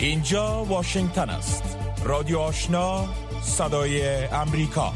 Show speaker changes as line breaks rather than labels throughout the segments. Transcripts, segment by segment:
اینجا واشنگتن است. رادیو آشنا، صدای امریکا.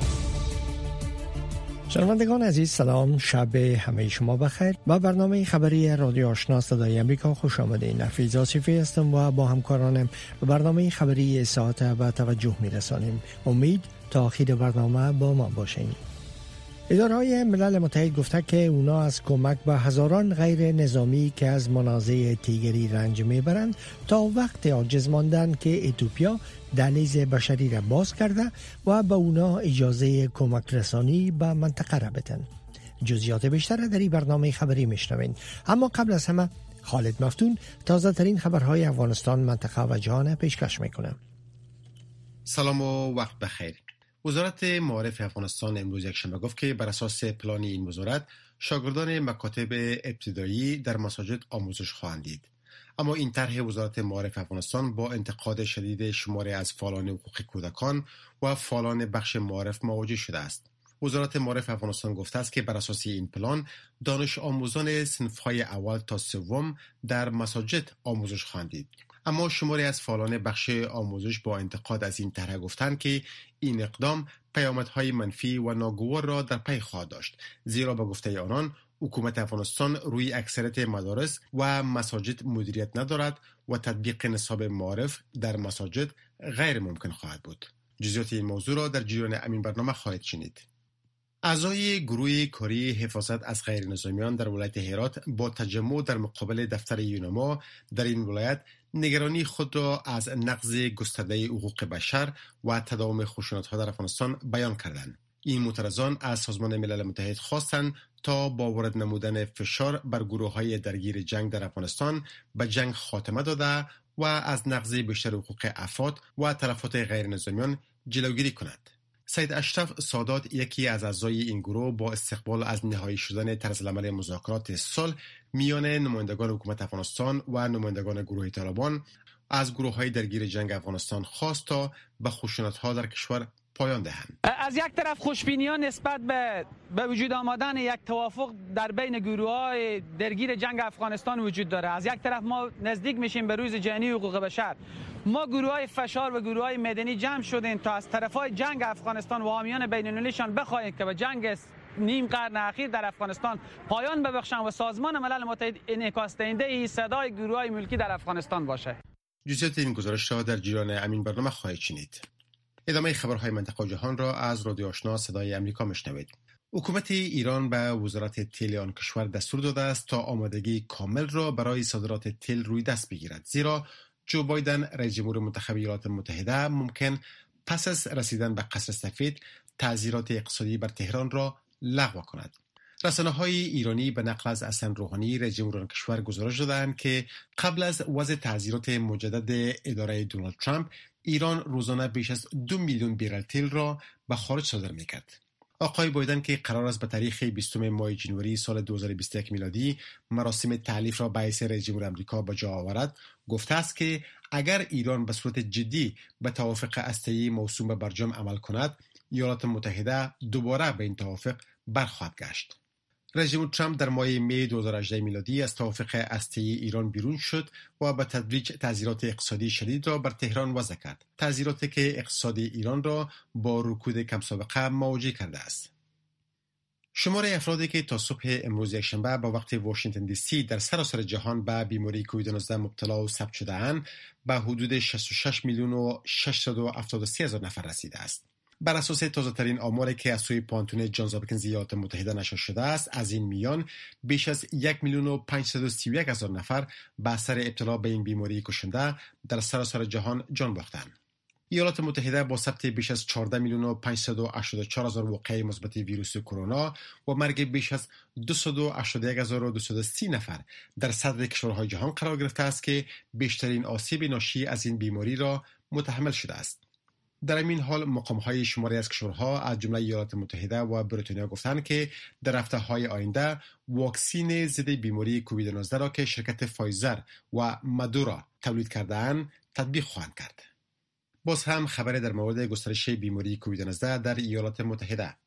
شنوندگان عزیز، سلام، شب همه شما بخیر. با برنامه خبری رادیو آشنا صدای امریکا خوش آمدید. نفیض آصفی هستم و با همکارانم به برنامه خبری ساعت و توجه می‌رسانیم. امید تا آخر برنامه با ما باشین. اداره‌های ملل متحد گفته که اونا از کمک به هزاران غیر نظامی که از منازع تیگری رنج میبرند تا وقت عاجز ماندن که اتیوپیا دهلیز بشری را باز کرده و به اونا اجازه کمک رسانی به منطقه را بدن. جزئیات بیشتر در این برنامه خبری میشنوین. اما قبل از همه خالد مفتون تازه ترین خبرهای افغانستان، منطقه و جهان پیشکش میکنه.
سلام و وقت بخیر. وزارت معارف افغانستان امروز یکشنبه گفت که بر اساس پلان این وزارت شاگردان مکاتب ابتدایی در مساجد آموزش خواهند دید. اما این طرح وزارت معارف افغانستان با انتقاد شدید شماری از فعالان حقوق کودکان و فعالان بخش معارف مواجه شده است. وزارت معارف افغانستان گفته است که بر اساس این پلان دانش آموزان صنف‌های اول تا سوم در مساجد آموزش خواهند دید. اما شماری از فعالان بخش آموزش با انتقاد از این طرح گفتند که این اقدام پیامدهای منفی و ناگوار را در پی خواهد داشت، زیرا به گفته آنان حکومت افغانستان روی اکثریت مدارس و مساجد مدیریت ندارد و تطبیق نصاب معارف در مساجد غیر ممکن خواهد بود. جزئیات این موضوع را در جریان همین برنامه خواهید شنید. اعضای گروه کاری حفاظت از غیر نظامیان در ولایت هرات با تجمع در مقابل دفتر یونما در این ولایت نگرانی خود را از نقض گسترده حقوق بشر و تداوم خشونت‌ها در افغانستان بیان کردند. این معترضان از سازمان ملل متحد خواستند تا با وارد نمودن فشار بر گروه‌های درگیر جنگ در افغانستان به جنگ خاتمه داده و از نقض بیشتر حقوق افراد و تلفات غیر نظامیان جلوگیری کند. سید اشرف سادات، یکی از اعضای این گروه، با استقبال از نهایی شدن طرزالعمل مذاکرات صلح میان نمایندگان حکومت افغانستان و نمایندگان گروه طالبان از گروه‌های درگیر جنگ افغانستان خواست تا به خشونت‌ها در کشور پایان دهند.
از یک طرف خوشبینی‌ها نسبت به وجود آمدن یک توافق در بین گروه‌های درگیر جنگ افغانستان وجود داره. از یک طرف ما نزدیک میشیم به روز جهانی حقوق بشر. ما گروه‌های فشار و گروه‌های مدنی جمع شدیم تا از طرفای جنگ افغانستان و حامیان بین‌المللیشان بخواهیم که به جنگ نیم قرن اخیر در افغانستان پایان ببخشند و سازمان ملل متحد انعکاس دهنده صدای گروه‌های ملکی در افغانستان باشه.
جزئیات این گزارش را در جریان همین برنامه خواهید شنید. ادامه خبرهای منطقه و جهان را از رادیو آشنا صدای امریکا میشنوید. حکومت ایران به وزارت تیل آن کشور دستور داده است تا آمادگی کامل را برای صادرات تیل روی دست بگیرد، زیرا جو بایدن رئیس جمهور منتخب ایالات متحده ممکن پس از رسیدن به قصر سفید تعزیرات اقتصادی بر تهران را لغو کند. رسانه‌های ایرانی به نقل از حسن روحانی رئیس جمهور کشور گزارش دادند که قبل از وضع تعزیرات مجدد اداره دونالد ترامپ، ایران روزانه بیش از 2 میلیون بیرل تیل را به خارج صادر می‌کرد. آقای بایدن که قرار است به تاریخ 20 ماه ژانویه سال 2021 میلادی مراسم تحلیف را به حیث رئیس جمهور آمریکا به جا آورد، گفته است که اگر ایران به صورت جدی به توافق هسته‌ای موسوم به برجام عمل کند، ایالات متحده دوباره به این توافق برخواهد گشت. رئیس جمهور ترامپ در ماه می 2018 میلادی از توافق هسته‌ای ایران بیرون شد و به تدریج تعزیرات اقتصادی شدید را بر تهران وضع کرد. تعزیراتی که اقتصاد ایران را با رکود کم سابقه مواجه کرده است. شمار افرادی که تا صبح امروز یکشنبه با وقت واشنگتن دی سی در سراسر جهان به بیماری کووید 19 مبتلا و ثبت شده‌اند به حدود 66 میلیون و 673 هزار نفر رسیده است. بر اساس تازه‌ترین آماری که از سوی پانتون جانز هاپکینز ایالات متحده نشر شده است، از این میان بیش از 1 میلیون و 531 هزار نفر به اثر ابتلا به این بیماری کشنده در سراسر جهان جان باختند. ایالات متحده با ثبت بیش از 14 میلیون و 584 هزار واقعه مثبت ویروس کرونا و مرگ بیش از 281,230 نفر در صدر کشورهای جهان قرار گرفته است که بیشترین آسیب ناشی از این بیماری را متحمل شده است. در این حال مقام‌های شماری از کشورها از جمله ایالات متحده و بریتانیا گفتند که در هفته‌های آینده واکسن ضد بیماری کووید 19 را که شرکت فایزر و مدورا تولید کرده‌اند تطبیق خواهند کرد. باز هم خبر در مورد گسترش بیماری کووید 19 در ایالات متحده.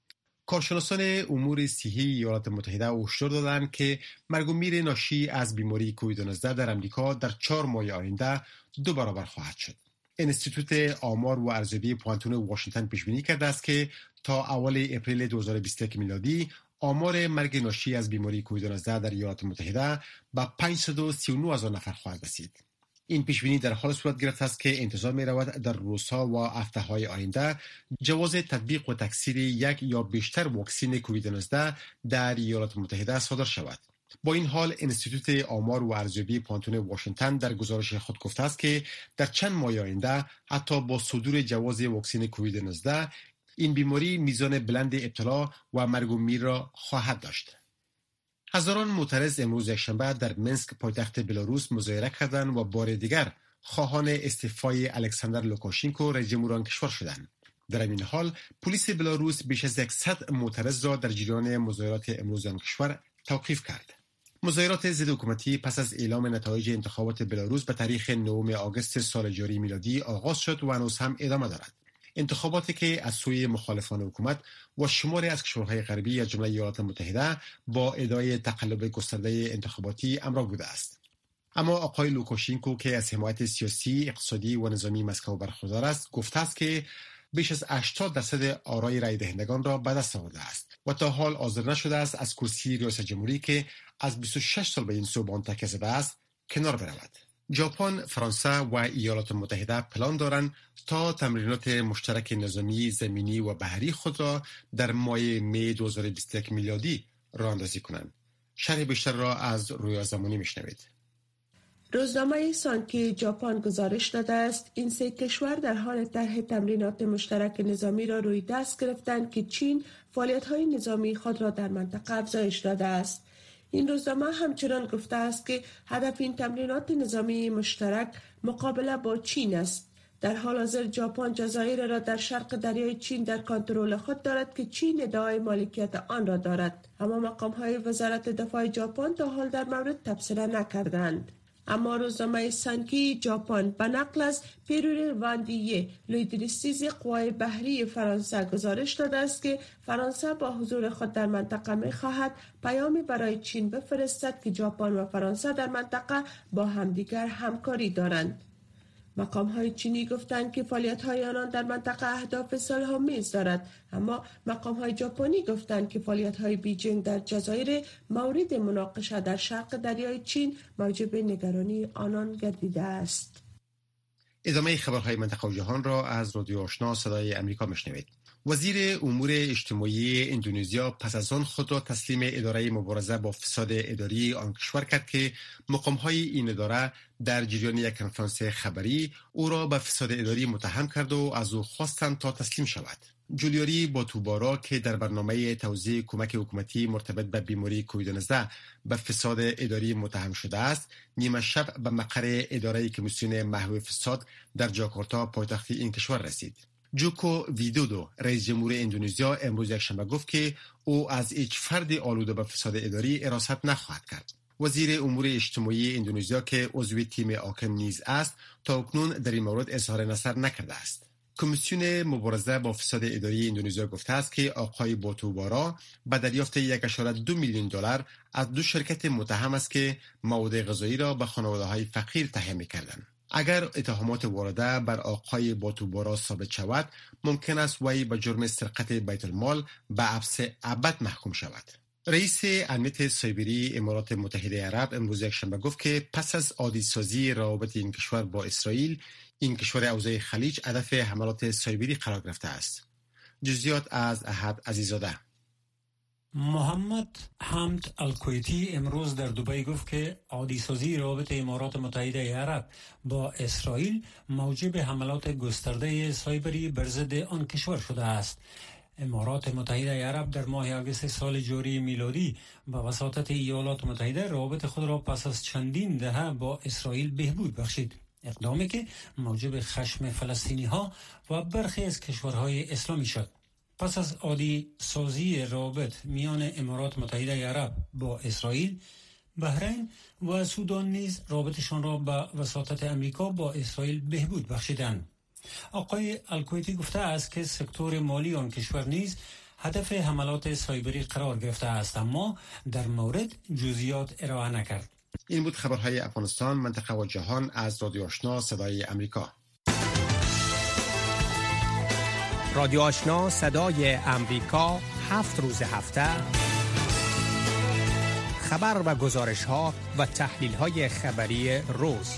کارشناسان امور صحی ایالات متحده هشدار دادند که مرگ و میر ناشی از بیماری کووید 19 در امریکا در 4 ماه آینده 2 برابر خواهد شد. انستیتوت آمار و ارزیابی پوانتون واشنگتن پیش بینی کرده است که تا اول اپریل 2021 میلادی آمار مرگ ناشی از بیماری کووید 19 در ایالات متحده به 539,000 نفر خواهد رسید. این پیش بینی در حال صورت گرفته است که انتظار می رود در روزها و هفته‌های آینده جواز تطبیق و تکثیر یک یا بیشتر واکسن کووید 19 در ایالات متحده صادر شود. با این حال انستیتوت آمار و ارزیابی پوانتون واشنگتن در گزارش خود گفته است که در چند ماه آینده حتی با صدور جواز واکسن کووید 19 این بیماری میزان بلند ابتلا و مرگ و میر را خواهد داشت. هزاران معترض امروز یکشنبه در منسک پایتخت بلاروس مظاهره کردند و بار دیگر خواهان استعفای الکساندر لوکاشنکو رئیس جمهور آن کشور شدند. در این حال پلیس بلاروس بیش از 100 معترض را در جریان مظاهرات امروز آن کشور توقیف کرد. مظاهرات ضد حکومتی پس از اعلام نتایج انتخابات بلاروس به تاریخ 9 آگوست سال جاری میلادی آغاز شد و هنوز هم ادامه دارد. انتخاباتی که از سوی مخالفان حکومت و شماری از کشورهای غربی از جمله ایالات متحده با ادعای تقلب گسترده انتخاباتی همراه بوده است. اما آقای لوکاشنکو که از حمایت سیاسی، اقتصادی و نظامی مسکو برخوردار است، گفته است که بیش از 80% آرای رای دهندگان را به دست آورده است و تا حال حاضر نشده است از کرسی ریاست جمهوری که از 26 سال به این سو به آن تکیه زده است کنار برود. ژاپن، فرانسه و ایالات متحده پلان دارند تا تمرینات مشترک نظامی زمینی و بحری خود را در ماه می 2021 میلادی راه اندازی کنند. شرح بیشتر را از رویا زمانی میشنوید.
روزنامه سانکی ژاپن گزارش داده است این سه کشور در حال طرح تمرینات مشترک نظامی را روی دست گرفتند که چین فعالیت‌های نظامی خود را در منطقه افزایش داده است. این روزنامه همچنان گفته است که هدف این تمرینات نظامی مشترک مقابله با چین است. در حال حاضر ژاپن جزایر را در شرق دریای چین در کنترل خود دارد که چین ادعای مالکیت آن را دارد. اما مقام‌های وزارت دفاع ژاپن تا حال در مورد تبصره نکردند. اما روزنامه سانکی ژاپن به نقل از پیرور واندیه لیدرسیز قوای بحری فرانسه گزارش داده است که فرانسه با حضور خود در منطقه می‌خواهد پیامی برای چین بفرستد که ژاپن و فرانسه در منطقه با همدیگر همکاری دارند. مقام‌های چینی گفتند که فعالیت‌های آنان در منطقه اهداف صلح‌آمیز دارد، اما مقام‌های ژاپنی گفتند که فعالیت‌های بیجینگ در جزایر مورد مناقشه در شرق دریای چین موجب نگرانی آنان گردیده است.
ادامه خبرهای منطقه و جهان را از رادیو آشنا صدای امریکا میشنوید. وزیر امور اجتماعی اندونزیا پس از آن خود را تسلیم اداره مبارزه با فساد اداری آن کشور کرد که مقام‌های این اداره در جریان یک کنفرانس خبری او را به فساد اداری متهم کرد و از او خواستند تا تسلیم شود. جولیاری باتوبارا که در برنامه توزیع کمک حکومتی مرتبط به بیماری کووید 19 به فساد اداری متهم شده است، نیمه شب به مقر اداره کمیسیون محو فساد در جاکارتا پایتخت این کشور رسید. جوکو ویدودو رئیس جمهور اندونزیا امروز یکشنبه گفت که او از هیچ فرد آلوده به فساد اداری حراست نخواهد کرد. وزیر امور اجتماعی اندونزیا که عضو تیم حاکم نیز است تا اکنون در این مورد اظهار نظر نکرده است. کمیسیون مبارزه با فساد اداری اندونزیا گفته است که آقای باتوبارا به دریافت 1.2 میلیون دلار از 2 شرکت متهم است که مواد غذایی را به خانواده‌های فقیر تهیه می‌کردند. اگر اتهامات وارده بر آقای باتوبارا ثابت شود، ممکن است وی به جرم سرقت بیت المال به حبس ابد محکوم شود. رئیس امنیت سایبری امارات متحده عرب امروز یکشنبه گفت که پس از عادی‌سازی روابط این کشور با اسرائیل، این کشور حوزه خلیج هدف حملات سایبری قرار گرفته است. جزئیات از احد عزیزاده.
محمد حمد الکویتی امروز در دبی گفت که عادی‌سازی روابط امارات متحده عرب با اسرائیل موجب حملات گسترده سایبری بر ضد آن کشور شده است. امارات متحده عرب در ماه آگوست سال جاری میلادی با وساطت ایالات متحده روابط خود را پس از چندین دهه با اسرائیل بهبود بخشید. اقدامی که موجب خشم فلسطینی ها و برخی از کشورهای اسلامی شد. پس از عادی سازی روابط میان امارات متحده عرب با اسرائیل، بحرین و سودان نیز رابطشان را به وساطت امریکا با اسرائیل بهبود بخشیدند. آقای الکویتی گفته است که سکتور مالی آن کشور نیز هدف حملات سایبری قرار گرفته است، اما در مورد جزئیات ارائه نکرد.
این بود خبرهای افغانستان، منطقه و جهان از رادیو آشنا صدای امریکا.
رادیو آشنا صدای امریکا 7 روز هفته خبر و گزارش ها و تحلیل های خبری روز.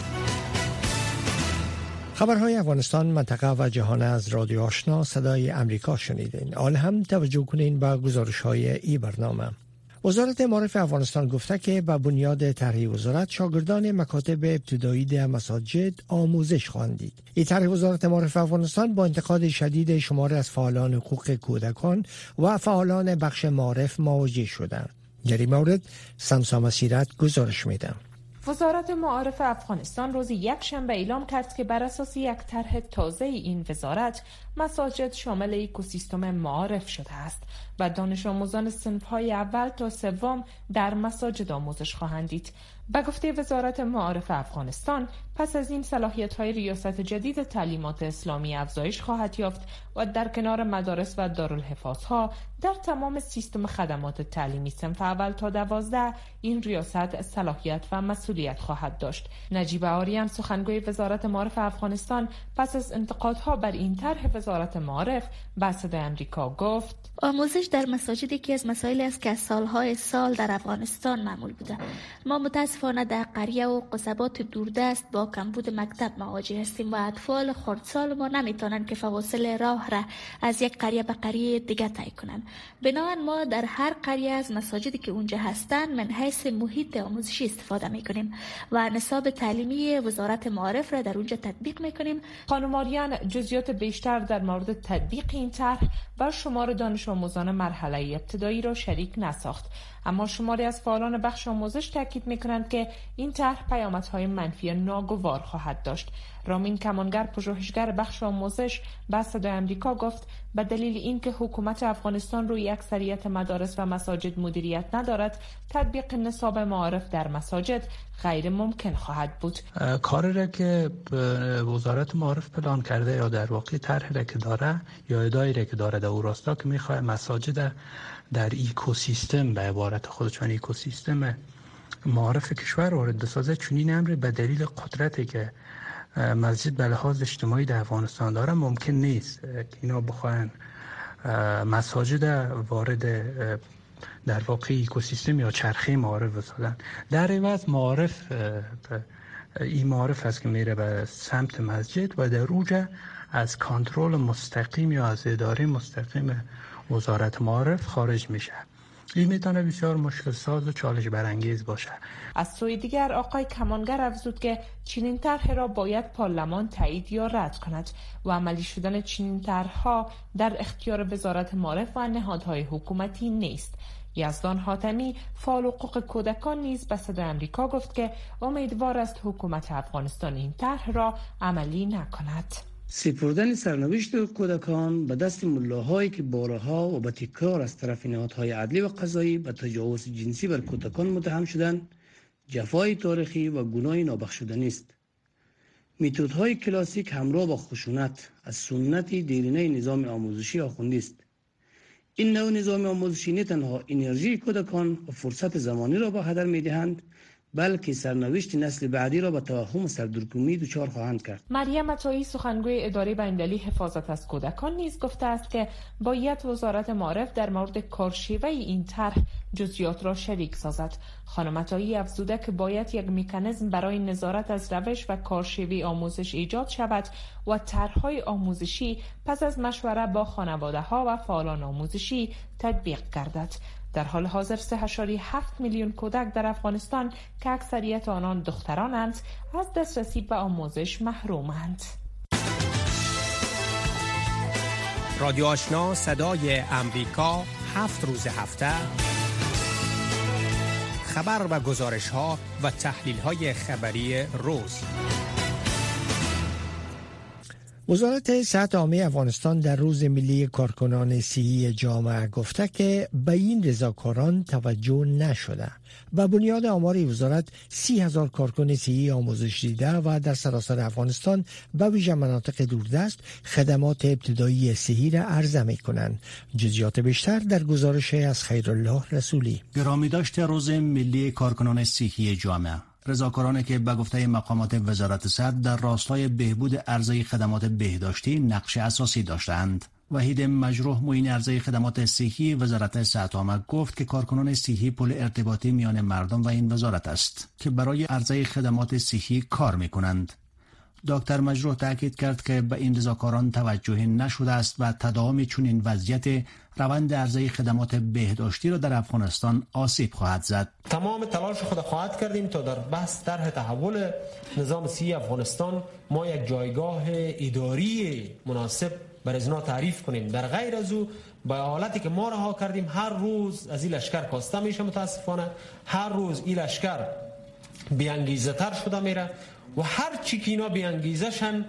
خبرهای افغانستان، منطقه و جهان از رادیو آشنا صدای امریکا شنیدین. حال هم توجه کنین به گزارش های این برنامه. وزارت معارف افغانستان گفته که به بنیاد طرح وزارت شاگردان مکاتب ابتدایی در مساجد آموزش خواهند دید. این طرح وزارت معارف افغانستان با انتقاد شدید شماری از فعالان حقوق کودکان و فعالان بخش معارف مواجه شدند. در این مورد سمسا مسیرت گزارش میده.
وزارت معارف افغانستان روز یکشنبه اعلام کرد که بر اساس یک طرح تازه این وزارت مساجد شامل اکوسیستم معارف شده است و دانش آموزان صنف‌های اول تا سوم در مساجد آموزش خواهند دید. به گفته وزارت معارف افغانستان، پس از این صلاحیت‌های ریاست جدید تعلیمات اسلامی افزایش خواهد یافت و در کنار مدارس و دارالحفاظها در تمام سیستم خدمات تعلیمی صنف اول تا 12 این ریاست صلاحیت و مسئولیت خواهد داشت. نجیب آریان، سخنگوی وزارت معارف افغانستان، پس از انتقادها بر این طرح وزارت معارف به صدای امریکا گفت:
آموزش در مساجد یکی از مسائلی است که از سالهای سال در افغانستان معمول بوده. ما متاسفانه در قریه و قصبات دوردست با کمبود مکتب مواجه هستیم و اطفال خردسال ما نمیتونن که فواصل راه را از یک قریه به قریه دیگه طی کنن. بنابراین ما در هر قریه از مساجدی که اونجا هستن من حیث محیط آموزشی استفاده میکنیم و نصاب تعلیمی وزارت معارف را در اونجا تطبیق میکنیم.
خانم آریان جزئیات بیشتر در مورد تطبیق این طرح و شمار دانش آموزان مرحله ابتدایی را شریک نساخت، اما شماری از فعالان بخش آموزش تاکید میکنند که این طرح پیامدهای منفی ناگوار خواهد داشت. رامین کمانگر، پژوهشگر بخش آموزش، به صدای امریکا گفت به دلیل اینکه حکومت افغانستان روی اکثریت مدارس و مساجد مدیریت ندارد، تطبیق نصاب معارف در مساجد غیر ممکن خواهد بود.
کاری را که وزارت معارف پلان کرده یا در واقع طرحی را که داره یا ادعایی را که داره در او راستا که میخواد مساجد در اکوسیستم به عبارت خودشان اکوسیستم معارف کشور وارد بسازه، چنین امری به دلیل قدرتی که مسجد به لحاظ اجتماعی در افغانستان داره ممکن نیست که اینا بخواهن مساجد وارد در واقع اکوسیستم یا چرخه معارف بسازن. در عوض معارف این معارف است که میره به سمت مسجد و در اوجه از کنترل مستقیم یا از اداره مستقیم وزارت معارف خارج میشه. این میتونه بسیار مشکل ساز و چالش برانگیز باشه.
از سوی دیگر آقای کمانگر افزود که چنین طرح را باید پارلمان تایید یا رد کند و عملی شدن چنین طرح‌ها در اختیار وزارت معارف و نهادهای حکومتی نیست. یزدان حاتمی، فعال حقوق کودکان، نیز به صدای امریکا گفت که امیدوار است حکومت افغانستان این طرح را عملی نکند.
سپردن سرنوشت کودکان به دست ملاهایی که بارها و با تکرار از طرف نهادهای عدلی و قضایی به تجاوز جنسی بر کودکان متهم شدند، جفای تاریخی و گناه نابخشودنی است. متدهای کلاسیک همراه با خشونت از سنت دیرینه نظام آموزشی آخوندی است. این نوع نظام آموزشی نه تنها انرژی کودکان و فرصت زمانی را به هدر می‌دهند، بلکه سرنوشت نسل بعدی را به توهم و سردرگمی دچار خواهند کرد.
مریم عطایی، سخنگوی اداره بین‌المللی حفاظت از کودکان، نیز گفته است که باید وزارت معارف در مورد کارشیوه این طرح جزئیات را شریک سازد. خانم عطایی افزوده که باید یک مکانیزم برای نظارت از روش و کارشیوه آموزش ایجاد شود و طرح‌های آموزشی پس از مشوره با خانواده‌ها و فعالان آموزشی تطبیق گردد. در حال حاضر 3.7 میلیون کودک در افغانستان که اکثریت آنان دخترانند از دسترسی به آموزش محرومند.
رادیو آشنا صدای امریکا 7 روز هفته خبر و گزارش ها و تحلیل های خبری روز.
وزارت صحت عامه افغانستان در روز ملی کارکنان صحی جامعه گفته که به این رضاکاران توجه نشده. به بنیاد آمار وزارت 30,000 کارکن صحی آموزش دیده و در سراسر افغانستان به ویژه مناطق دوردست خدمات ابتدایی صحی را عرضه می‌کنند. جزئیات بیشتر در گزارش از خیرالله رسولی.
گرامیداشت روز ملی کارکنان صحی جامعه، رضاکارانی که به گفته مقامات وزارت صحت در راستای بهبود عرضه خدمات بهداشتی نقش اساسی داشتند. وحید مجروح معین عرضه خدمات صحی وزارت صحت عامه گفت که کارکنان صحی پل ارتباطی میان مردم و این وزارت است که برای عرضه خدمات صحی کار میکنند. دکتر مجروح تاکید کرد که به این رضاکاران توجه نشده است و تداوم چنین وضعیت روند عرضه خدمات بهداشتی را در افغانستان آسیب خواهد زد.
تمام تلاش خود خواهد کردیم تا در بحث طرح تحول نظام صحی افغانستان ما یک جایگاه اداری مناسب برای ازنا تعریف کنیم. در غیر از او با حالتی که ما رها کردیم هر روز از این لشکر کاسته میشه، متاسفانه هر روز این لشکر بیانگیزه تر شده میره و هر چی که اینا بیانگیزه شن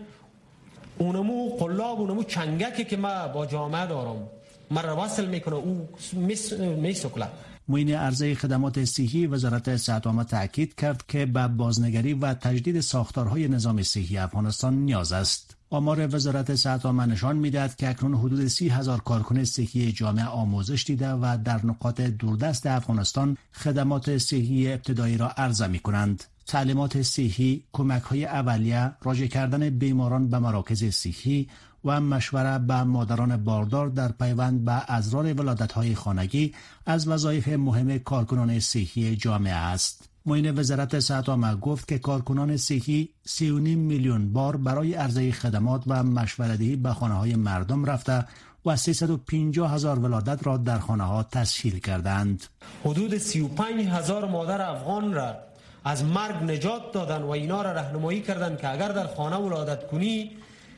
اونمو قلاب اونمو چنگکی که ما با جامعه دارم مرا وصل میکنه او میسکله.
معین عرضه خدمات صحی وزارت صحت عامه تاکید کرد که به بازنگری و تجدید ساختارهای نظام صحی افغانستان نیاز است. آمار وزارت صحت عامه نشان می‌دهد که اکنون حدود 30,000 کارکن صحی جامعه آموزش دیده و در نقاط دوردست افغانستان خدمات صحی ابتدایی را عرضه می‌کنند. تعلیمات صحی، کمک‌های اولیه، راجع کردن بیماران به مراکز صحی و مشوره به مادران باردار در پیوند به ازرار ولادت‌های خانگی از وظایف مهم کارکنان صحی جامعه است. معین وزارت صحت عامه گفت که کارکنان صحی 3.5 میلیون بار برای عرضه خدمات و مشوره‌دهی به خانه‌های مردم رفته و 350,000 ولادت را در خانه‌ها تسهیل کردند.
حدود 35,000 مادر افغان را از مرگ نجات دادن و اینا را راهنمایی کردن که اگر در خانه ولادت کنی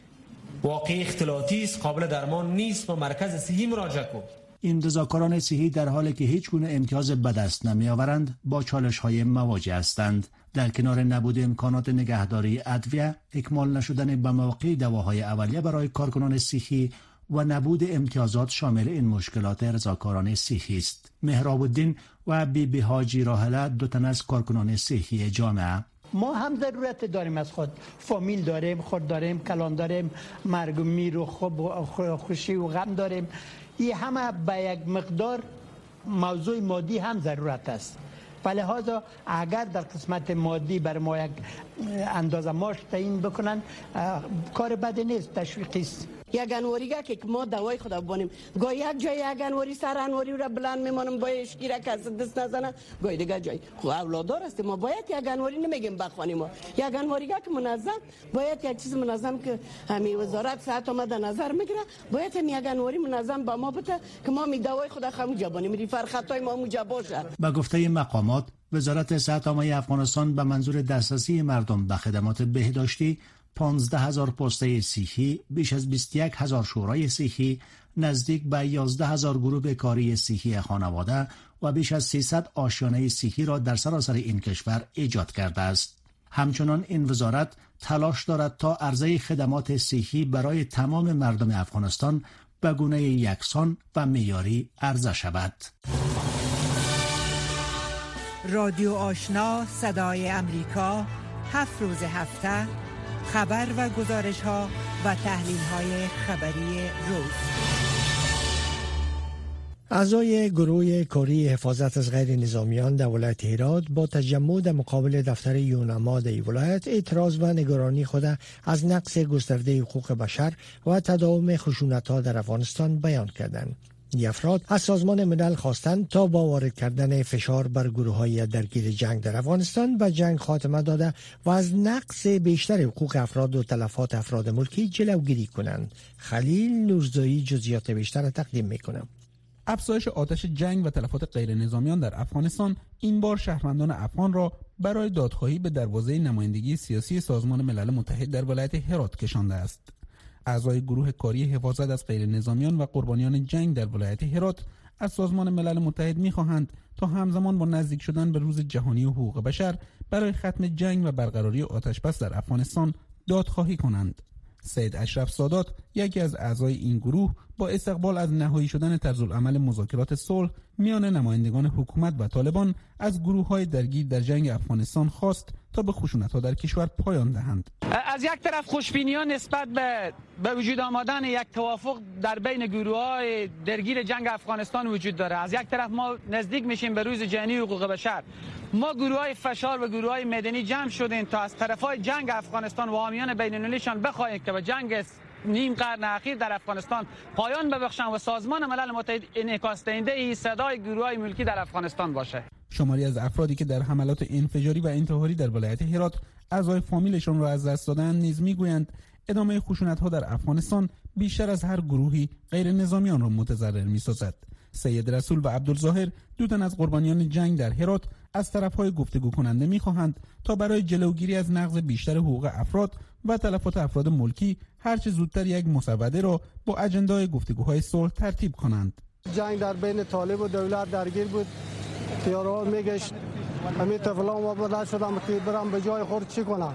واقعی اختلاطی است، قابل درمان نیست و مرکز صحی مراجعه کن.
این رضاکاران صحی در حالی که هیچ گونه امتیاز به دست نمی‌آورند با چالش‌های مواجه هستند. در کنار نبود امکانات نگهداری ادویه، اکمال نشدن به موقع دواهای اولیه برای کارکنان صحی و نبود امتیازات شامل این مشکلات رضاکاران صحی است. مهراب الدین و بی حاجی راحله دو تن از کارکنان صحی جامعه.
ما هم ضرورت داریم از خود، فامیل داریم، خود داریم، کلان داریم، مرگ و میر و خوشی و غم داریم. این همه به یک مقدار موضوع مادی هم ضرورت است. لذا اگر در قسمت مادی بر ما یک اندازه معاش تعیین بکنن کار بدی نیست، تشویقی است.
یک انواریگه که ما دوای خدا بانیم گاه یک جای یک انواری سر انواری را بلند میمانم با اشگیره کس دست نزنه، گاه دیگه جای خب اولادار است. ما باید یک انواری نمیگیم بخوانیم، یک انواریگه که منظم باید یک چیز منظم که همین وزارت صحت آمده نظر میگیره، باید هم یک انواری منظم با ما بده که ما می دوای خدا خموجا بانیم، ری فرخطای ما موجا باشه.
با گفته مقامات وزارت صحت عامه افغانستان به منظور دسترسی مردم به خدمات بهداشتی 15,000 پسته صحی، بیش از 21,000 شورای صحی، نزدیک به 11,000 گروه کاری صحی خانواده و بیش از 300 آشیانه صحی را در سراسر این کشور ایجاد کرده است. همچنان این وزارت تلاش دارد تا عرضه خدمات صحی برای تمام مردم افغانستان به گونه یکسان و معیاری عرضه شود.
رادیو آشنا صدای امریکا 7 روز هفته خبر و گزارش ها و تحلیل های خبری روز.
اعضای گروه کاری حفاظت از غیر نظامیان در ولایت هرات با تجمع در مقابل دفتر یونما در ولایت اعتراض و نگرانی خود از نقص گسترده حقوق بشر و تداوم خشونت‌ها در افغانستان بیان کردند. این افراد از سازمان ملل خواستند تا با وارد کردن فشار بر گروه‌های درگیر جنگ در افغانستان به جنگ خاتمه داده و از نقص بیشتر حقوق افراد و تلفات افراد ملکی جلوگیری کنند. خلیل نورزایی جزئیات بیشتر تقدیم می‌کنم.
افزایش آتش جنگ و تلفات غیر نظامیان در افغانستان این بار شهروندان افغان را برای دادخواهی به دروازه نمایندگی سیاسی سازمان ملل متحد در ولایت هرات کشانده است. اعضای گروه کاری حفاظت از غیر نظامیان و قربانیان جنگ در ولایت هرات از سازمان ملل متحد می‌خواهند تا همزمان با نزدیک شدن به روز جهانی حقوق بشر برای ختم جنگ و برقراری آتش‌بس در افغانستان دادخواهی کنند. سید اشرف سادات، یکی از اعضای این گروه، با استقبال از نهایی شدن طرزالعمل مذاکرات صلح میان نمایندگان حکومت و طالبان از گروه‌های درگیر در جنگ افغانستان خواست تا به خشونت‌ها در کشور پایان دهند.
از یک طرف خوشبینی‌ها نسبت به وجود آمدن یک توافق در بین گروه‌های درگیر جنگ افغانستان وجود داره. از یک طرف ما نزدیک میشیم به روز جهانی حقوق بشر. ما گروه‌های فشار و گروه‌های مدنی جمع شدیم تا از طرفای جنگ افغانستان و حامیان بین‌المللیشان بخواهیم که به جنگ نیم قرن اخیر در افغانستان پایان ببخشند و سازمان ملل متحد انعکاس دهنده صدای گروه‌های ملکی در افغانستان باشه.
شماری از افرادی که در حملات انفجاری و انتحاری در ولایت هرات اعضای فامیلشان را از دست دادند نیز میگویند ادامه خشونت‌ها در افغانستان بیشتر از هر گروهی غیر نظامیان را متضرر می‌سازد. سید رسول و عبدالظاهر، دو تن از قربانیان جنگ در هرات، از طرف‌های گفتگو کننده می‌خواهند تا برای جلوگیری از نقض بیشتر حقوق افراد و تلفات افراد ملکی هرچه زودتر یک مسوده را با اجندای گفتگوهای صلح ترتیب کنند.
جنگ در بین طالب و دولت درگیر بود. یارو میگشت همین طفلان و بدل شدم که برم به جای خود چی کنم،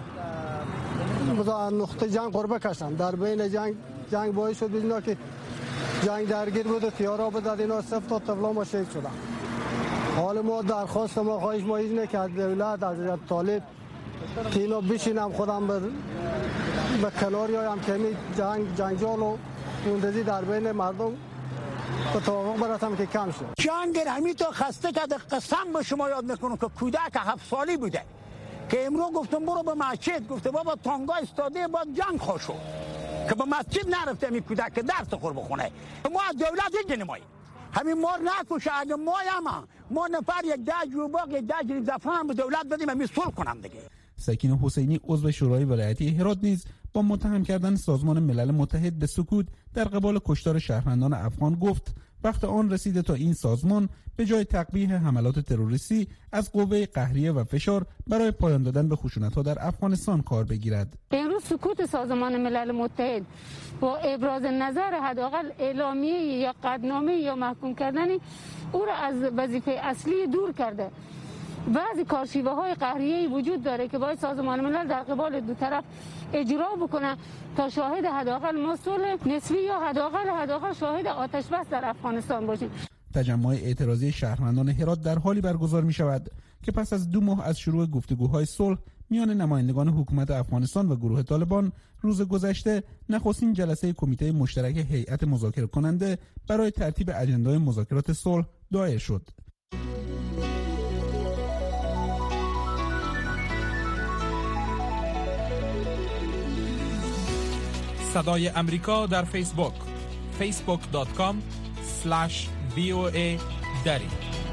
بذار نقطه جنگ قربه کشم. در بین جنگ باعث شد اینا که جنگ درگیر بود و تیارا بدد اینا صفت و طفلان ما شهید شدن. حال ما درخواست ما خواهش ما اینه که از دولت از طالب که اینا بشینم خودم به کناری هایم که همین جنجال و خوندزی در بین مردم به توافق برسم که کم شد.
جنگ همین تو خسته کرده. قسم به شما یاد میکنم که کودک 7 سالی بوده که امروز گفتم برو به مسجد، گفته بابا تانگا استاده باید جنگ خوشو که به مسجد نرفته همین کودک که درس خور بخونه. ما از دولت هیچ نماییم، همین مار نکشه. اگه ما نفر یک دج روباق یک دج زفران به دولت بدیم همین صلح کنم دیگه.
سکین حسینی، عضو شورای ولایتی هرات، نیز با متهم کردن سازمان ملل متحد به سکوت در قبال کشتار شهروندان افغان گفت وقت آن رسیده تا این سازمان به جای تقبیح حملات تروریستی از قوه قهریه و فشار برای پایان دادن به خشونت‌ها در افغانستان کار بگیرد.
امروز سکوت سازمان ملل متحد با ابراز نظر حداقل اعلامیه یا قطعنامه یا محکوم کردن او را از وظیفه اصلی دور کرده. بعضی کارشیوه‌های قهریه‌ای وجود داره که باید سازمان ملل در قبال دو طرف اجرا بکنه تا شاهد حداقل مسئول نسبی یا حداقل شاهد آتش بس در افغانستان باشیم.
تجمع اعتراضی شهروندان هرات در حالی برگزار می شود که پس از 2 ماه از شروع گفتگوهای صلح میان نمایندگان حکومت افغانستان و گروه طالبان روز گذشته نخستین جلسه کمیته مشترک هیئت مذاکره کننده برای ترتیب اجندای مذاکرات صلح دایر شد.
صدای امریکا در فیسبوک facebook.com/VOA دری.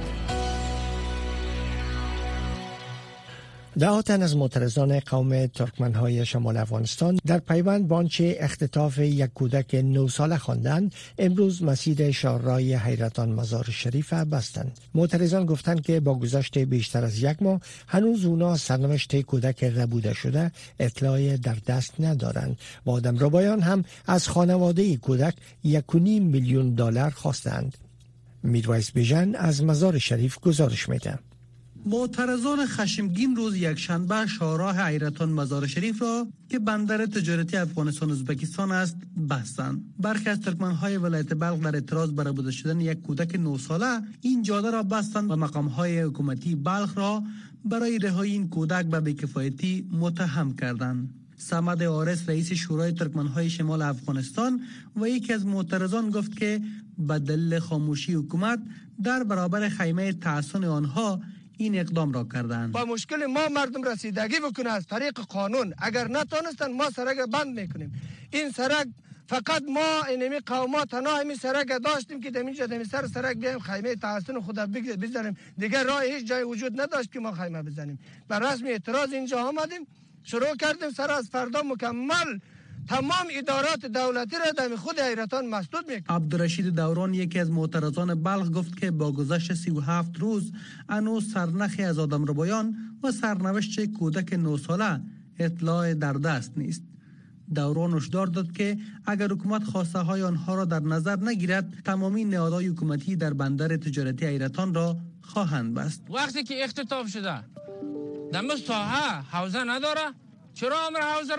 ده تن از معترضان قوم ترکمن‌های شمال افغانستان در پیوند با آنچه اختطاف یک کودک 9 ساله خواندند امروز مسیر شهرهای حیرتان مزار شریف بستند. معترضان گفتند که با گذشت بیشتر از 1 ماه هنوز اونا سرنوشت کودک ربوده شده اطلاع در دست ندارند و آدمربایان هم از خانواده کودک 1.5 میلیون دلار خواستند. میرویس بیژن از مزار شریف گزارش میده.
معترضان خشمگین روز یکشنبه شاهراه حیرتان مزار شریف را که بندر تجارتی افغانستان ازبکستان است بستند. برخی از ترکمن‌های ولایت بلخ در اعتراض بر ربوده شدن یک کودک 9 ساله این جاده را بستند و مقام‌های حکومتی بلخ را برای رهایی این کودک به بی‌کفایتی متهم کردند. صمد آرس رئیس شورای ترکمن‌های شمال افغانستان و یکی از معترضان گفت که به دلیل خاموشی حکومت در برابر خیمه تحصن آنها این اقدام را کردند.
با مشکل ما مردم رسیدگی بکنه از طریق قانون. اگر نتونستن ما سرک بند میکنیم. این سرک فقط ما اینمی قوما تنها همین سرک داشتیم که دمینجا دمی سرک بیایم خیمه تحصن خود بزنیم. دیگر راه هیچ جای وجود نداشت که ما خیمه بزنیم. بر رسم اعتراض اینجا آمدیم، شروع کردیم. سر از فردا مکمل تمام ادارات دولتی را در خود حیرتان مسدود میکنه.
عبدالرشید دوران یکی از معترضان بلخ گفت که با گذشت 37 روز هنوز سرنخی از آدمربایان و سرنوشت کودک 9 ساله اطلاع در دست نیست. دوران هشدار داد که اگر حکومت خواسته های آنها را در نظر نگیرد تمامی نهادهای حکومتی در بندر تجارتی حیرتان را خواهند بست.
وقتی که اختطاف شده دم ساحه حوزه نداره، چرا امر حوزه را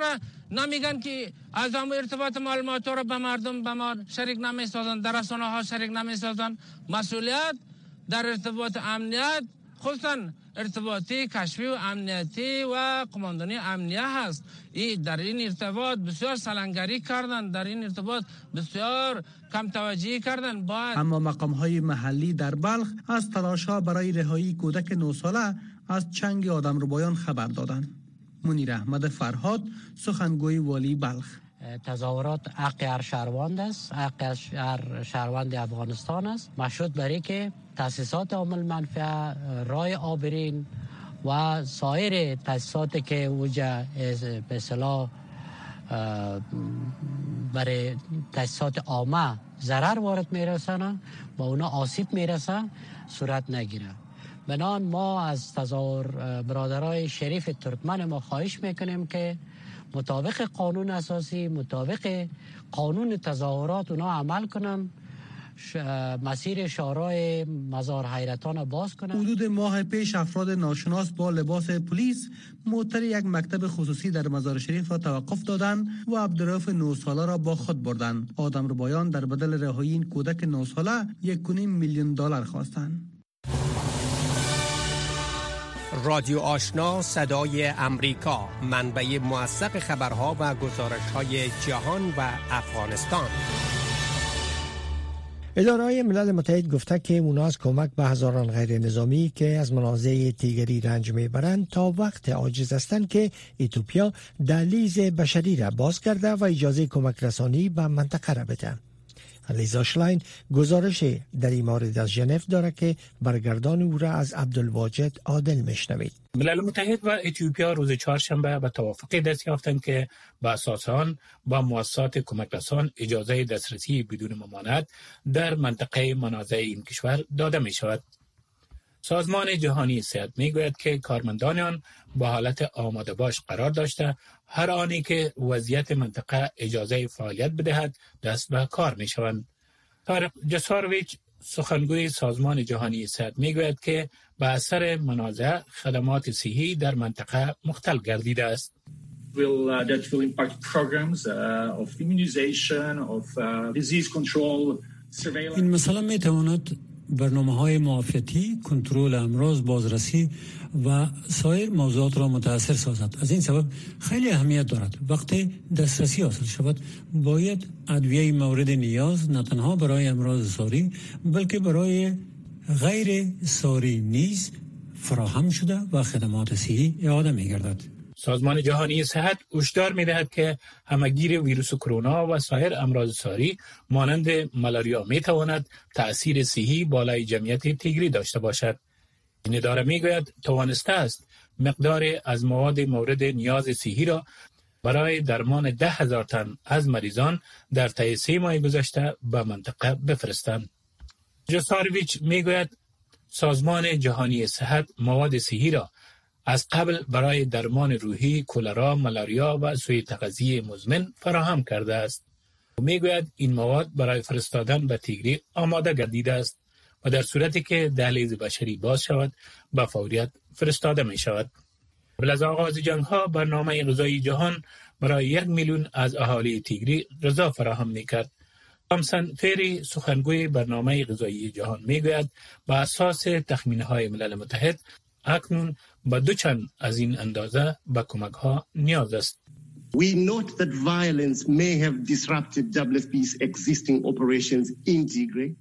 نمیگن که از هم ارتباط معلومات رو به مردم به ما شریک نمیسازن، در رسانه ها شریک نمیسازن. مسئولیت در ارتباط امنیت، خصوصا ارتباطی کشفی و امنیتی و قماندانی امنیه هست. در این ارتباط بسیار سلنگری کردن، در این ارتباط بسیار کم توجهی کردن.
اما مقام‌های محلی در بلخ از تلاش‌ها برای رهایی کودک 9 ساله از چنگ آدمربایان خبر دادند. منیر احمد فرهاد، سخنگوی والی بلخ:
تظاهرات حق هر شهروند است، حق هر شهروند افغانستان است، مشروط برای که تاسیسات عامل منفعه، رای آبرین و سایر تاسیساتی که وجه به اصطلاح برای تاسیسات عامه ضرر وارد میرسند و اونا آسیب میرسن صورت نگیره. بنان ما از برادرای شریف ترکمن ما خواهش میکنیم که مطابق قانون اساسی، مطابق قانون تظاهرات اونا عمل کنن، مسیر شورای مزار حیرتان باز کنن.
حدود ماه پیش افراد ناشناس با لباس پلیس موتر یک مکتب خصوصی در مزار شریف را توقف دادند و عبدالرؤوف 9 ساله را با خود بردند. آدمربایان در بدل رهایی این کودک 9 ساله 1.5 میلیون دلار خواستند.
رادیو آشنا صدای امریکا، منبع موثق خبرها و گزارش‌های جهان و افغانستان.
اداره ملل متحد گفته که اونا از کمک به هزاران غیر نظامی که از منازعه تیگری رنج میبرند تا وقت عاجز هستند که ایتوپیا دهلیز بشری را باز کرده و اجازه کمک رسانی به منطقه را بده. لیزا شلاین گزارش در این مورد از ژنو داره که برگردان او را از عبدالواجد عادل میشنوید.
ملل متحد و اتیوپیا روز چهارشنبه به توافقی دست یافتند که به اساس آن با مؤسسات کمک رسان اجازه دسترسی بدون ممانعت در منطقه منازعه این کشور داده می شود. سازمان جهانی صحت می گوید که کارمندان آن با حالت آماده باش قرار داشته هر آنی که وضعیت منطقه اجازه فعالیت بدهد دست به کار می شوند. طارق جسارویچ سخنگوی سازمان جهانی صحت می گوید که به اثر منازعه خدمات صحی در منطقه مختل گردیده است.
That will impact programs of immunization, of disease control, surveillance.
این مثلا می تواند برنامه‌های معافیتی، کنترل امراض، بازرسی و سایر موضوعات را متأثر سازد. از این سبب خیلی اهمیت دارد وقتی دسترسی حاصل شود باید ادویه مورد نیاز نه تنها برای امراض ساری بلکه برای غیر ساری نیز فراهم شده و خدمات صحی اعاده می‌گردد.
سازمان جهانی صحت هشدار می‌دهد که همگیر ویروس کرونا و سایر امراض ساری مانند مالاریا می‌تواند تأثیر صحی بالای جمعیت تیگری داشته باشد. این اداره می‌گوید توانسته است مقدار از مواد مورد نیاز صحی را برای درمان 10,000 تن از مریضان در طی 3 ماه گذشته به منطقه بفرستند. جسارویچ می‌گوید سازمان جهانی صحت مواد صحی را از قبل برای درمان روحی، کلرا، مالاریا و سوء تغذیه مزمن فراهم کرده است. او میگوید این مواد برای فرستادن به تیگری آماده گردیده است و در صورتی که دهلیز بشری باز شود به فوریت فرستاده می شود. قبل از آغاز جنگ ها برنامه غذایی جهان برای 1 میلیون از اهالی تیگری غذا فراهم می کرد. تامسن فری سخنگوی برنامه غذایی جهان میگوید با اساس تخمین‌های ملل متحد اکنون با 2 چند از این اندازه به کمک ها نیاز است.
We note that violence may have disrupted WFP's existing operations in Tigray.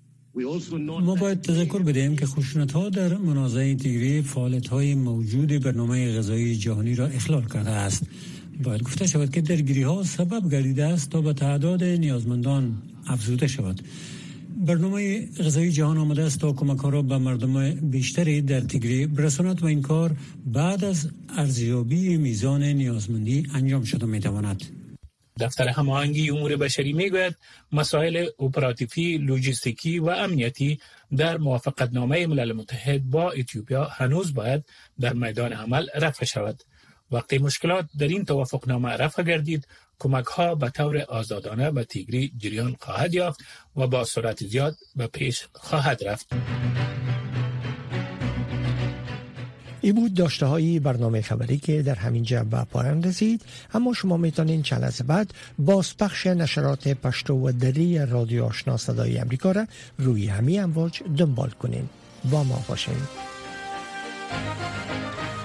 ما باید تذکر بدهیم که خشونت‌ها در منازعه تیگری فعالیت‌های موجود برنامه غذایی جهانی را اخلال کرده است. باید گفته شود که درگیری‌ها سبب گردیده است تا به تعداد نیازمندان افزوده شود. برنامه غذایی جهان آمده است تا کمک‌ها را به مردم بیشتری در تیگری برساند و این کار بعد از ارزیابی میزان نیازمندی انجام شده می‌تواند.
دفتر هماهنگی امور بشری میگوید مسائل اپراتیفی، لوجستیکی و امنیتی در موافقتنامه ملل متحد با اتیوپیا هنوز باید در میدان عمل رفع شود. وقتی مشکلات در این توافقنامه رفع گردید، کمک‌ها به طور آزادانه به تیگری جریان خواهد یافت و با سرعت زیاد به پیش خواهد رفت.
این بود داشته های برنامه خبری که در همین جا به پایان رسید، اما شما میتونین چند لحظه بعد بازپخش نشرات پشتو و دری رادیو آشنا صدای امریکا را روی همین امواج دنبال کنین. با ما باشین.